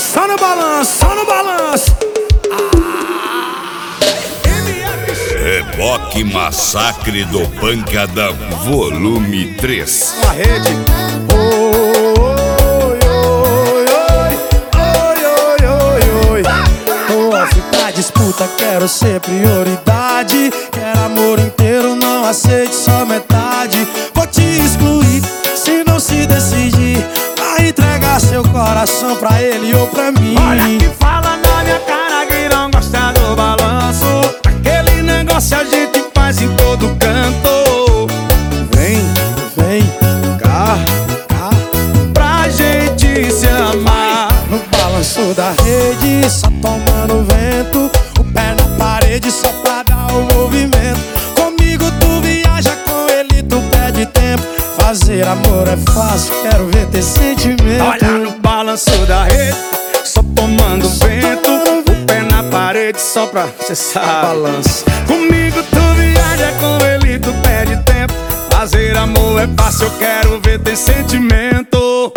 Só no balanço, só no balanço. Reboque Massacre do Pancadão, volume 3. A rede. Tá disputa, quero ser prioridade. Quero amor inteiro, não aceite só metade. Vou te excluir se não se decidir. Vai entregar seu coração pra ele ou pra mim. Olha que fala na minha cara que não gosta do balanço. Aquele negócio a gente faz em todo canto. Vem, vem, cá, cá, pra gente se amar. no balanço da rede, só tomando vento. O pé na parede só pra dar o movimento. Comigo tu viaja, com ele tu perde tempo. Fazer amor é fácil, quero ver ter sentimento. Olha no balanço da rede, só tomando vento. O pé na parede só pra, cê sabe. Balanço. Comigo tu viaja, com ele tu perde tempo. Fazer amor é fácil, eu quero ver ter sentimento.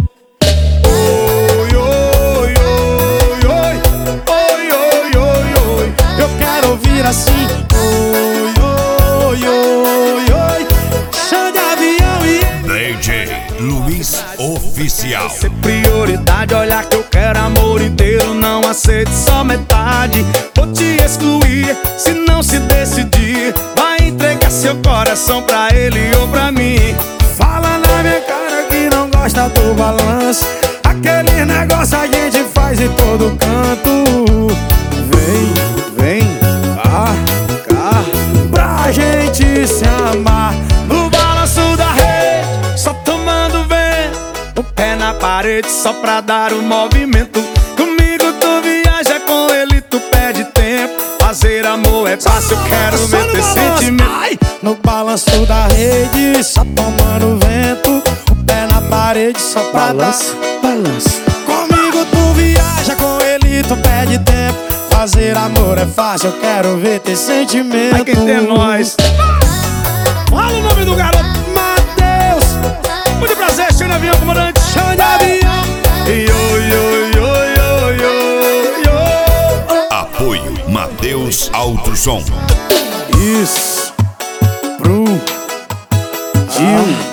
Oi, oi, oi, oi, oi, oi, oi, oi. Eu quero ouvir assim. Oi, oi, oi, oi. Chão de avião e DJ Luiz Oficial. Ser prioridade, olha que eu quero amor inteiro, não aceito só metade. Vou te excluir se não se decidir. Vai entregar seu coração pra ele ou pra mim. fala na minha cara que não gosta do balanço. Aquele negócio a gente faz em todo canto. Vem, vem, cá, cá, pra gente se amar. No balanço da rede, só tomando vento. O pé na parede só pra dar o movimento. Comigo tu viaja, com ele tu perde tempo. Fazer amor é fácil, eu quero Só ver no ter balanço. sentimento. Ai, no balanço da rede, só tomando vento. O pé na parede só pra Balanço, dar. balanço. Comigo tu viaja, com ele tu perde tempo. Fazer amor é fácil, eu quero ver ter sentimento. Ai, quem tem é nós. Fala o nome do garoto, Matheus. Muito prazer, chão de avião, comandante. Chão de avião. Oi, oi, oi, oi, oi, oi. Apoio Matheus Alto Som. Isso. Pro Gil.